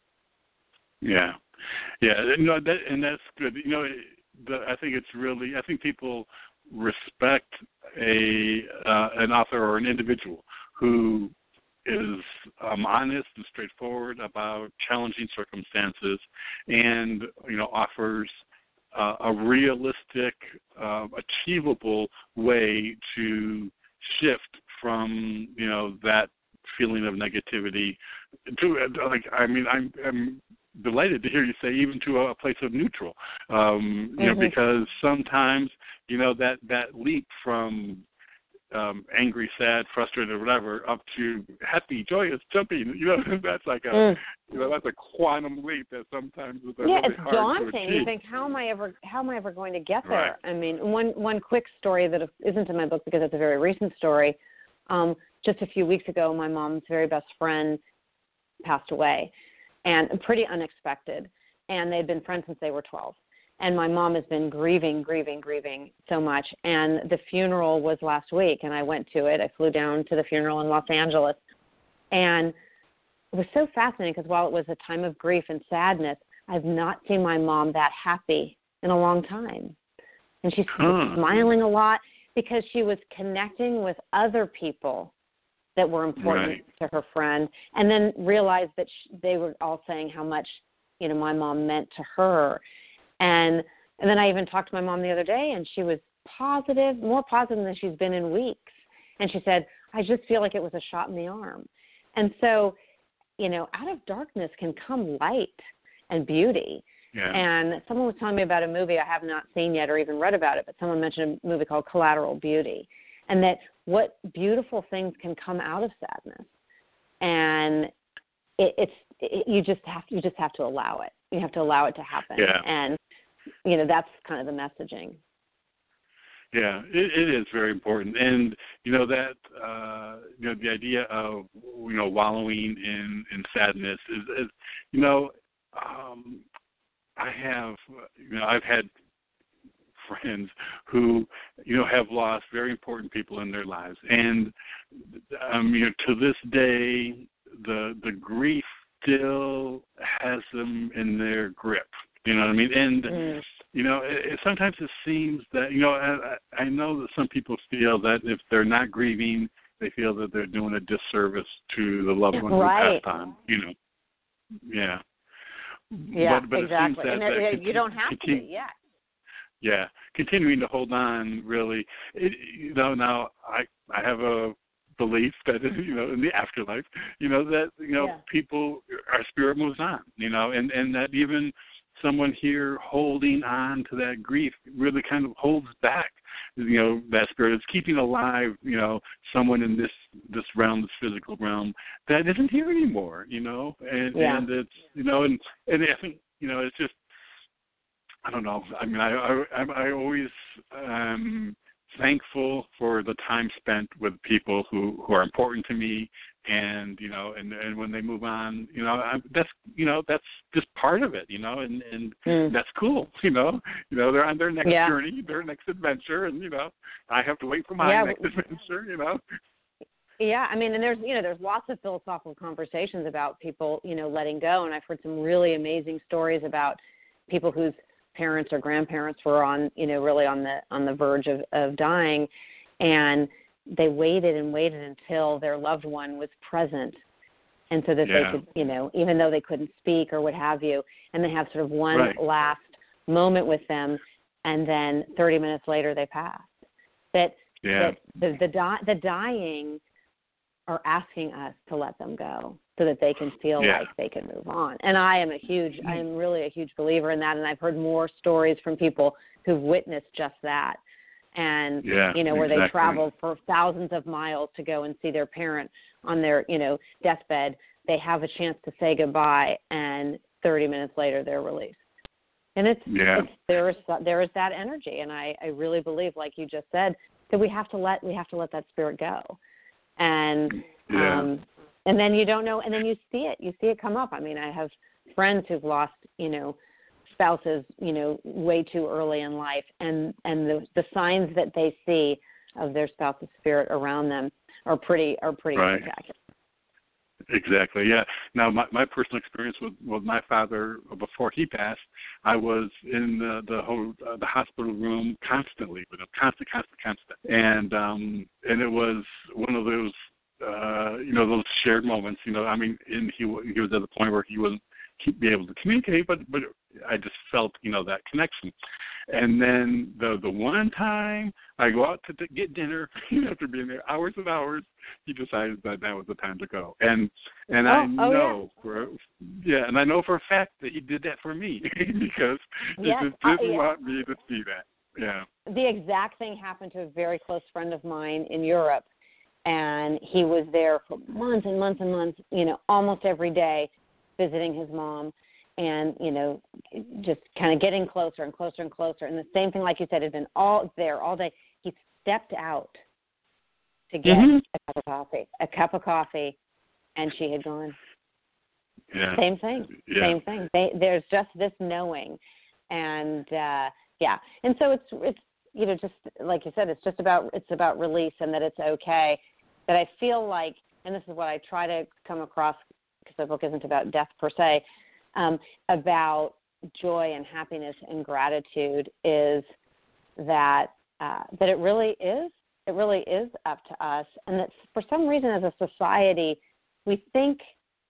Yeah, yeah, you know, that, and that's good. You know, the, I think it's really, I think people respect a uh, an author or an individual who is um, honest and straightforward about challenging circumstances, and you know, offers Uh, a realistic, uh, achievable way to shift from, you know, that feeling of negativity to, like, I mean, I'm, I'm delighted to hear you say even to a place of neutral, um, you mm-hmm. know, because sometimes, you know, that, that leap from um, angry, sad, frustrated, or whatever, up to happy, joyous, jumping, you know, that's like a, mm. you know, that's a quantum leap that sometimes is yeah, really it's hard daunting. to achieve. You think, how am I ever, how am I ever going to get there? Right. I mean, one one quick story that isn't in my book because it's a very recent story. Um, just a few weeks ago, my mom's very best friend passed away, and pretty unexpected. And they'd been friends since they were twelve. And my mom has been grieving, grieving, grieving so much. And the funeral was last week, and I went to it. I flew down to the funeral in Los Angeles. And it was so fascinating because while it was a time of grief and sadness, I've not seen my mom that happy in a long time. And she's huh. smiling a lot because she was connecting with other people that were important right. to her friend, and then realized that she, they were all saying how much, you know, my mom meant to her. And and then I even talked to my mom the other day, and she was positive, more positive than she's been in weeks. And she said, I just feel like it was a shot in the arm. And so, you know, out of darkness can come light and beauty. Yeah. And someone was telling me about a movie I have not seen yet or even read about it, but someone mentioned a movie called Collateral Beauty, and that what beautiful things can come out of sadness. And it, it's it, you just have you just have to allow it. You have to allow it to happen. Yeah. And you know, that's kind of the messaging. Yeah, it, it is very important, and you know that uh, you know the idea of you know wallowing in, in sadness is, is you know um, I have you know I've had friends who you know have lost very important people in their lives, and um, you know to this day the the grief still has them in their grip. You know what I mean? And mm. you know, it, it, sometimes it seems that you know I, I know that some people feel that if they're not grieving, they feel that they're doing a disservice to the loved one right. who passed on. You know, yeah. Yeah, but, but exactly. It seems that, and that it, you don't have continue, to be, yeah. Yeah, continuing to hold on, really. It, you know, now I I have a belief that you know in the afterlife, you know that you know yeah. people, our spirit moves on, you know, and and that even someone here holding on to that grief really kind of holds back, you know, that spirit. It's keeping alive, you know, someone in this this realm, this physical realm that isn't here anymore, you know, and yeah. and it's you know, and and I think you know, it's just. I don't know. I mean, I I, I always um thankful for the time spent with people who, who are important to me, and you know, and, and when they move on, you know, I, that's you know that's just part of it, you know, and and mm. that's cool, you know, you know, they're on their next yeah. journey, their next adventure, and you know, I have to wait for my yeah. next adventure, you know. Yeah, I mean, and there's you know there's lots of philosophical conversations about people you know letting go, and I've heard some really amazing stories about people whose parents or grandparents were on, you know, really on the on the verge of, of dying, and they waited and waited until their loved one was present, and so that yeah. they could, you know, even though they couldn't speak or what have you, and they have sort of one right. last moment with them, and then thirty minutes later they pass. That, yeah. that the the, di- the dying are asking us to let them go so that they can feel yeah. like they can move on. And I am a huge, I am really a huge believer in that. And I've heard more stories from people who've witnessed just that. And, yeah, you know, where exactly. they traveled for thousands of miles to go and see their parent on their, you know, deathbed. They have a chance to say goodbye, and thirty minutes later they're released. And it's, yeah. it's there is there is that energy. And I, I really believe, like you just said, that we have to let we have to let that spirit go. And yeah. um, and then you don't know, and then you see it. You see it come up. I mean, I have friends who've lost, you know, spouses, you know, way too early in life, and and the the signs that they see of their spouse's spirit around them are pretty are pretty right. spectacular. Exactly. Yeah. Now, my, my personal experience with, with my father before he passed, I was in the the, whole, uh, the hospital room constantly with him, constant, constant, constant, and um, and it was one of those uh, you know those shared moments. You know, I mean, and he he was at the point where he wasn't be able to communicate, but but I just felt you know that connection. And then the the one time I go out to d- get dinner after being there hours and hours, he decided that that was the time to go. And and oh, I oh, know yeah. for yeah, and I know for a fact that he did that for me because yes. he just didn't uh, yeah. want me to see that. Yeah. The exact thing happened to a very close friend of mine in Europe, and he was there for months and months and months, you know, almost every day, visiting his mom. And, you know, just kind of getting closer and closer and closer. And the same thing, like you said, had been all there all day. He stepped out to get mm-hmm. a cup of coffee, a cup of coffee, and she had gone. Yeah. Same thing, yeah. same thing. They, there's just this knowing. And, uh, yeah. And so it's, it's, you know, just like you said, it's just about, it's about release and that it's okay. That I feel like, and this is what I try to come across, because the book isn't about death per se, Um, about joy and happiness and gratitude is that uh, that it really is it really is up to us, and that for some reason as a society we think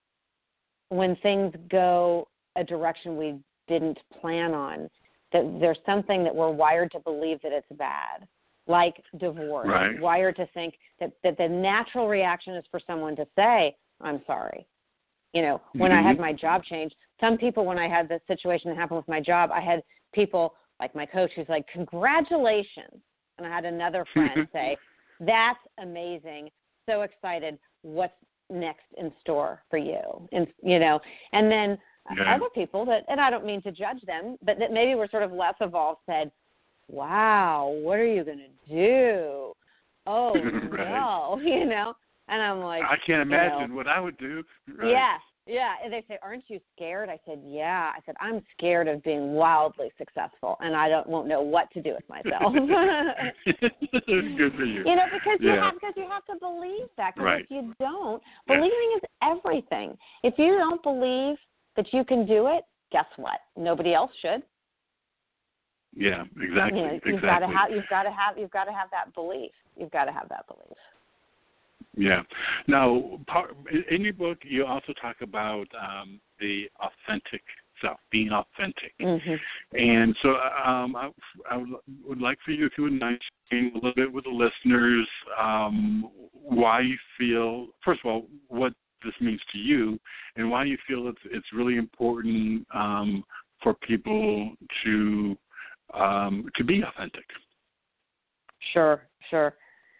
when things go a direction we didn't plan on that there's something that we're wired to believe that it's bad, like divorce, right. wired to think that, that the natural reaction is for someone to say, I'm sorry. You know, when mm-hmm. I had my job change, some people, when I had the situation that happened with my job, I had people like my coach who's like, congratulations. And I had another friend say, that's amazing. So excited. What's, next in store for you? And, you know, and then yeah. other people that, and I don't mean to judge them, but that maybe were sort of less evolved said, wow, what are you going to do? Oh, right. no, you know? And I'm like, I can't imagine you know, what I would do. Right. Yeah, yeah. And they say, aren't you scared? I said, yeah. I said, I'm scared of being wildly successful, and I don't won't know what to do with myself. Good for you. You know, because you yeah. have because you have to believe that. Because right. if you don't, yeah. believing is everything. If you don't believe that you can do it, guess what? Nobody else should. Yeah, exactly. You know, exactly. You've got to have. You've got to have. You've got to have that belief. You've got to have that belief. Yeah. Now, part, in your book, you also talk about um, the authentic self, being authentic. Mm-hmm. And so um, I, I would like for you, if you would mind, sharing a little bit with the listeners um, why you feel, first of all, what this means to you, and why you feel it's, it's really important um, for people to um, to be authentic. Sure, sure.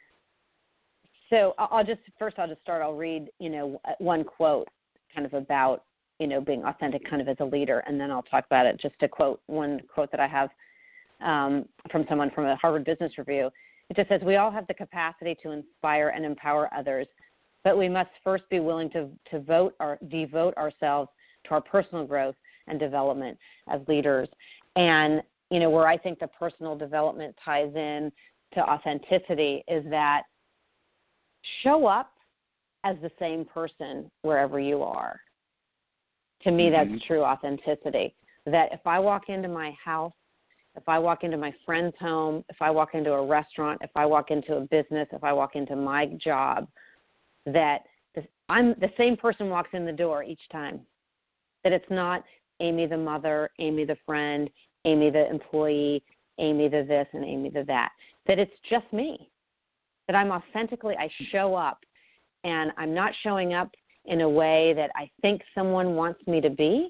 So I'll just, first I'll just start, I'll read, you know, one quote kind of about, you know, being authentic kind of as a leader, and then I'll talk about it. Just to quote one quote that I have um, from someone from a Harvard Business Review. It just says, we all have the capacity to inspire and empower others, but we must first be willing to, to vote or devote ourselves to our personal growth and development as leaders. And, you know, where I think the personal development ties in to authenticity is that show up as the same person wherever you are. To me, mm-hmm. that's true authenticity. That if I walk into my house, if I walk into my friend's home, if I walk into a restaurant, if I walk into a business, if I walk into my job, that this, I'm the same person walks in the door each time. That it's not Amy the mother, Amy the friend, Amy the employee, Amy the this, and Amy the that. That it's just me. That I'm authentically, I show up, and I'm not showing up in a way that I think someone wants me to be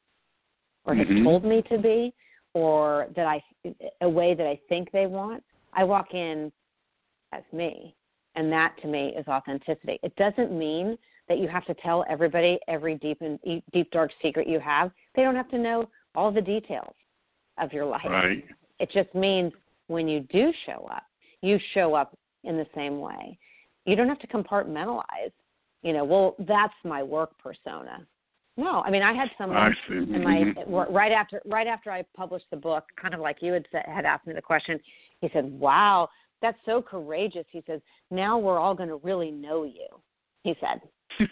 or mm-hmm. has told me to be, or that I, a way that I think they want. I walk in as me, and that to me is authenticity. It doesn't mean that you have to tell everybody every deep and deep, dark secret you have. They don't have to know all the details of your life. Right. It just means when you do show up, you show up in the same way. You don't have to compartmentalize, you know, well, that's my work persona. No, I mean, I had someone in my, right after right after I published the book, kind of like you had said, had asked me the question, he said, wow, that's so courageous. He says, now we're all going to really know you, he said.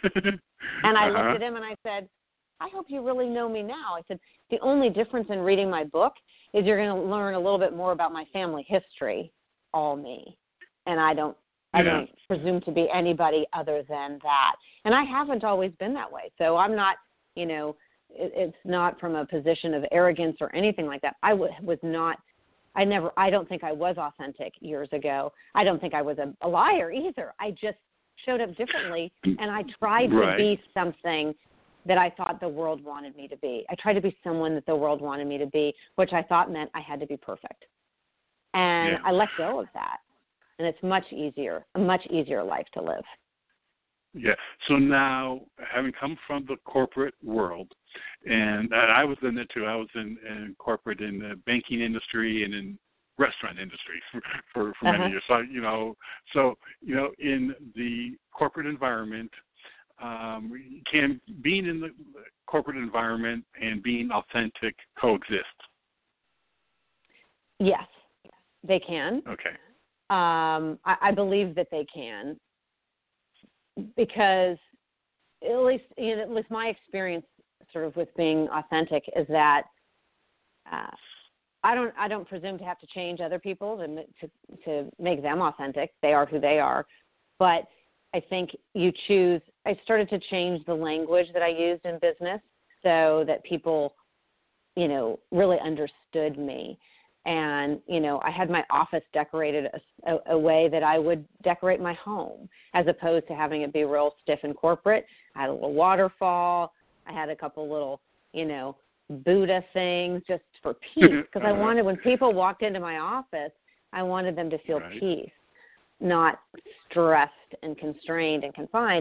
And I uh-huh. looked at him and I said, I hope you really know me now. I said, the only difference in reading my book is you're going to learn a little bit more about my family history, all me. And I don't I yeah. don't presume to be anybody other than that. And I haven't always been that way. So I'm not, you know, it, it's not from a position of arrogance or anything like that. I w- was not, I never, I don't think I was authentic years ago. I don't think I was a, a liar either. I just showed up differently, and I tried right. to be something that I thought the world wanted me to be. I tried to be someone that the world wanted me to be, which I thought meant I had to be perfect. And yeah. I let go of that. And it's much easier, a much easier life to live. Yeah. So now, having come from the corporate world, and I was in it too. I was in, in corporate in the banking industry and in restaurant industry for, for, for uh-huh. many years. So, you know, so, you know, in the corporate environment, um, can being in the corporate environment and being authentic coexist? Yes, they can. Okay. Um, I, I believe that they can, because at least, you know, at least my experience sort of with being authentic is that uh, I don't I don't presume to have to change other people to, to to make them authentic. They are who they are. But I think you choose, I started to change the language that I used in business so that people, you know, really understood me. And, you know, I had my office decorated a, a, a way that I would decorate my home, as opposed to having it be real stiff and corporate. I had a little waterfall. I had a couple little, you know, Buddha things just for peace. Because I wanted, when people walked into my office, I wanted them to feel right. peace, not stressed and constrained and confined.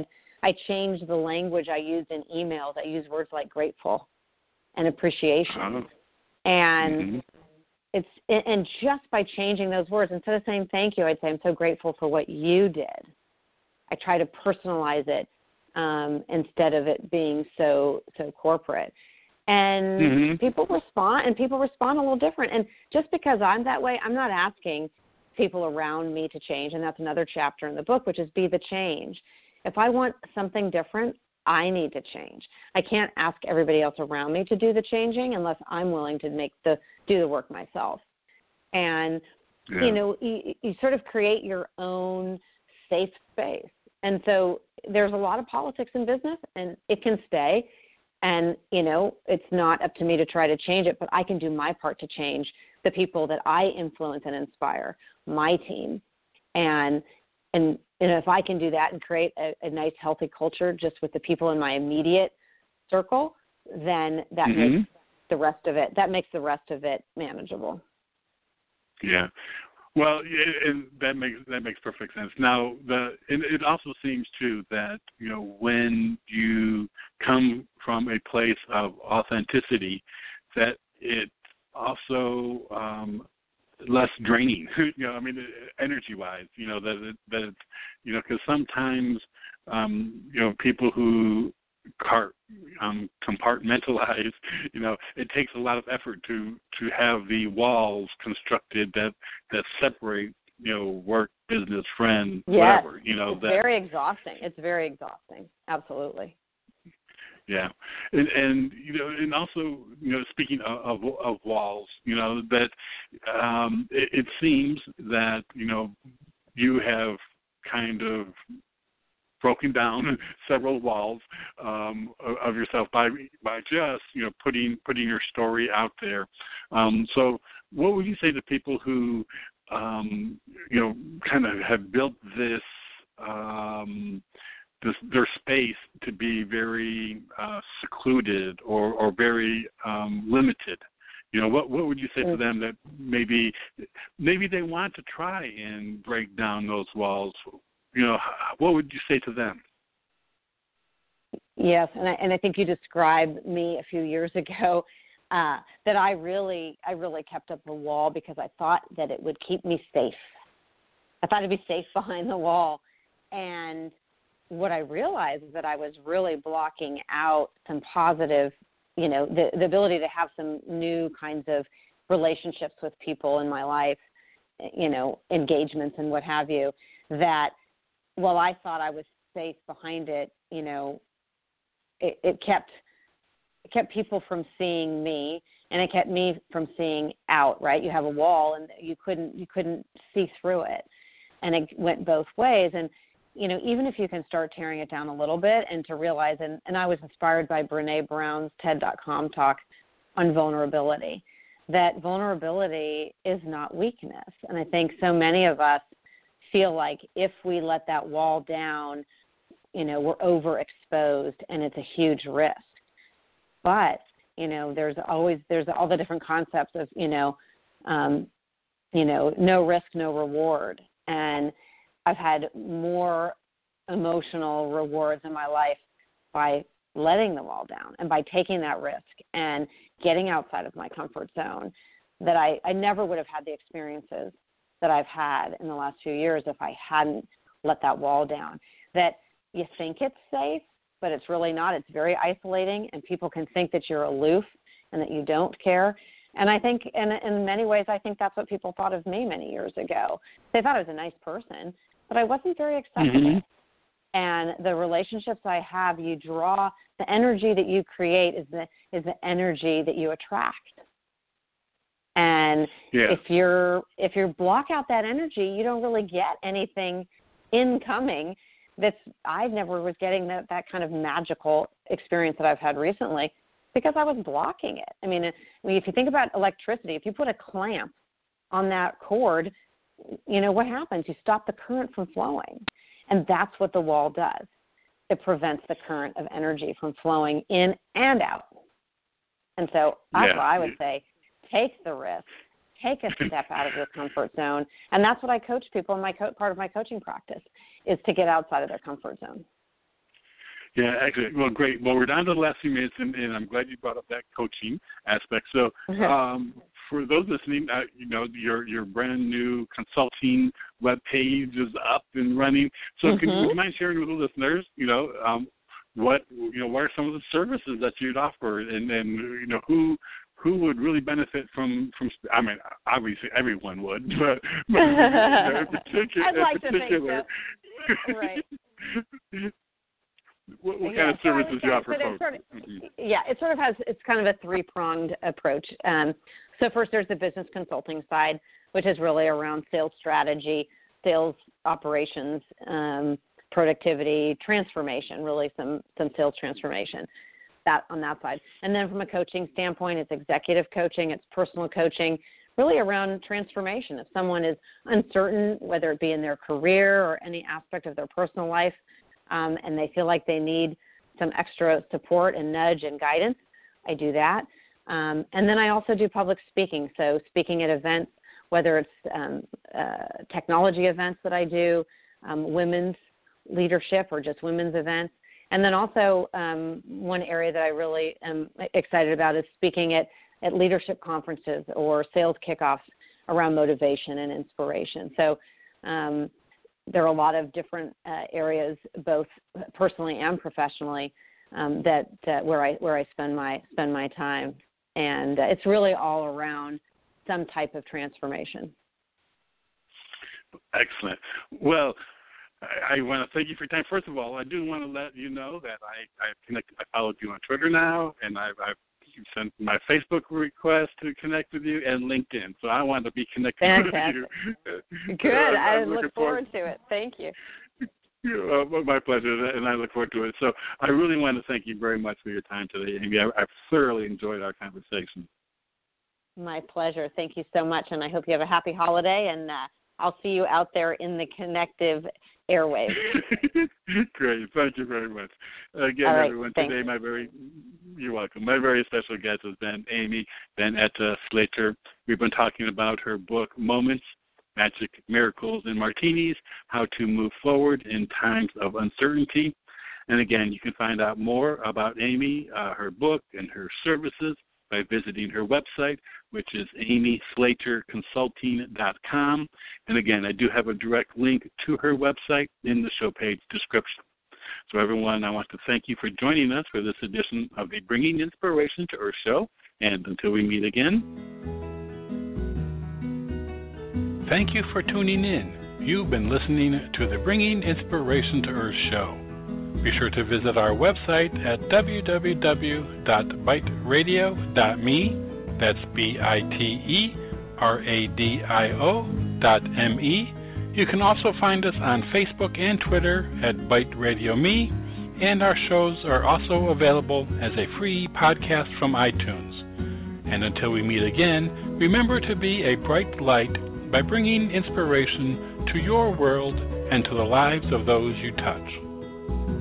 I changed the language I used in emails. I use words like grateful and appreciation. Uh-huh. And mm-hmm. it's and just by changing those words, instead of saying thank you, I'd say I'm so grateful for what you did. I try to personalize it um, instead of it being so so corporate. And mm-hmm. people respond, and people respond a little different. And just because I'm that way, I'm not asking people around me to change. And that's another chapter in the book, which is be the change. If I want something different, I need to change. I can't ask everybody else around me to do the changing unless I'm willing to make the do the work myself. And yeah. you know, you, you sort of create your own safe space. And so there's a lot of politics in business, and it can stay. And, you know, it's not up to me to try to change it, but I can do my part to change the people that I influence and inspire, my team. And, and, and if I can do that and create a, a nice, healthy culture just with the people in my immediate circle, then that mm-hmm. makes the rest of it, that makes the rest of it manageable. Yeah. Well, it, and that makes that makes perfect sense. Now, the and it also seems too that you know when you come from a place of authenticity, that it's also um, less draining. you know, I mean, energy-wise, you know that it, that it's, you know because sometimes um, you know people who Cart, um, compartmentalize, you know, it takes a lot of effort to, to have the walls constructed that, that separate, you know, work, business, friend, yes. whatever, you know. It's that, very exhausting. It's very exhausting. Absolutely. Yeah. And, and, you know, and also, you know, speaking of, of, of walls, you know, that um, it, it seems that, you know, you have kind of broken down several walls um, of yourself by by just you know putting putting your story out there. Um, so, what would you say to people who um, you know kind of have built this um, this their space to be very uh, secluded or or very um, limited? You know, what what would you say to them that maybe maybe they want to try and break down those walls? You know, what would you say to them? Yes, and I, and I think you described me a few years ago uh, that I really, I really kept up the wall because I thought that it would keep me safe. I thought I'd be safe behind the wall, and what I realized is that I was really blocking out some positive, you know, the, the ability to have some new kinds of relationships with people in my life, you know, engagements and what have you, that while I thought I was safe behind it, you know, it, it kept it kept people from seeing me, and it kept me from seeing out. Right? You have a wall, and you couldn't you couldn't see through it, and it went both ways. And you know, even if you can start tearing it down a little bit, and to realize, and, and I was inspired by Brene Brown's TED dot com talk on vulnerability, that vulnerability is not weakness, and I think so many of us feel like if we let that wall down, you know, we're overexposed and it's a huge risk. But, you know, there's always, there's all the different concepts of, you know, um, you know, no risk, no reward. And I've had more emotional rewards in my life by letting the wall down and by taking that risk and getting outside of my comfort zone that I, I never would have had the experiences that I've had in the last few years if I hadn't let that wall down. That you think it's safe, but it's really not. It's very isolating, and people can think that you're aloof and that you don't care. And I think, in, in many ways, I think that's what people thought of me many years ago. They thought I was a nice person, but I wasn't very accessible. Mm-hmm. And the relationships I have, you draw, the energy that you create is the is the energy that you attract. And yeah. if you're if you block out that energy, you don't really get anything incoming. That's I never was getting that, that kind of magical experience that I've had recently because I was blocking it. I mean, I mean, if you think about electricity, if you put a clamp on that cord, you know what happens? You stop the current from flowing, and that's what the wall does. It prevents the current of energy from flowing in and out. And so that's yeah. what I would say. Take the risk. Take a step out of your comfort zone. And that's what I coach people in my co- part of my coaching practice is to get outside of their comfort zone. Yeah, actually, well, great. Well, we're down to the last few minutes, and, and I'm glad you brought up that coaching aspect. So, um, for those listening, uh, you know, your your brand new consulting web page is up and running. So, mm-hmm. can you, would you mind sharing with the listeners, you know, um, what you know, what are some of the services that you'd offer, and and you know, who who would really benefit from from? I mean, obviously everyone would, but, but you know, in particular, I'd like in particular, to think so. Right. What, what yeah, kind of services so you offer folks? Sort of, mm-hmm. Yeah, it sort of has, it's kind of a three-pronged approach. Um, so first there's the business consulting side, which is really around sales strategy, sales operations, um, productivity, transformation, really some, some sales transformation that on that side. And then from a coaching standpoint, it's executive coaching, it's personal coaching, really around transformation. If someone is uncertain, whether it be in their career or any aspect of their personal life, Um, and they feel like they need some extra support and nudge and guidance, I do that. Um, and then I also do public speaking, so speaking at events, whether it's um, uh, technology events that I do, um, women's leadership or just women's events. And then also um, one area that I really am excited about is speaking at, at leadership conferences or sales kickoffs around motivation and inspiration. So um, there are a lot of different uh, areas, both personally and professionally, um, that uh, where I where I spend my spend my time, and uh, it's really all around some type of transformation. Excellent. Well, I, I want to thank you for your time. First of all, I do want to let you know that I I, connect, I followed you on Twitter now, and I've, I've sent my Facebook request to connect with you and LinkedIn. So I want to be connected Fantastic. with you. Good. Uh, I look forward, forward to it. Thank you. Uh, my pleasure, and I look forward to it. So I really want to thank you very much for your time today, Amy. I, I've thoroughly enjoyed our conversation. My pleasure. Thank you so much, and I hope you have a happy holiday, and uh, I'll see you out there in the connective airwaves. Great. Thank you very much. Again, right, everyone, thanks. today my very, you're welcome. My very special guest has been Amy Van Etta Slater. We've been talking about her book, Moments, Magic, Miracles, and Martinis, How to Move Forward in Times of Uncertainty. And again, you can find out more about Amy, uh, her book, and her services by visiting her website, which is amy slater consulting dot com. And again, I do have a direct link to her website in the show page description. So everyone, I want to thank you for joining us for this edition of the Bringing Inspiration to Earth show. And until we meet again. Thank you for tuning in. You've been listening to the Bringing Inspiration to Earth show. Be sure to visit our website at w w w dot bite radio dot m e. That's B I T E R A D I O dot M E. You can also find us on Facebook and Twitter at Bite Radio Me, and our shows are also available as a free podcast from iTunes. And until we meet again, remember to be a bright light by bringing inspiration to your world and to the lives of those you touch.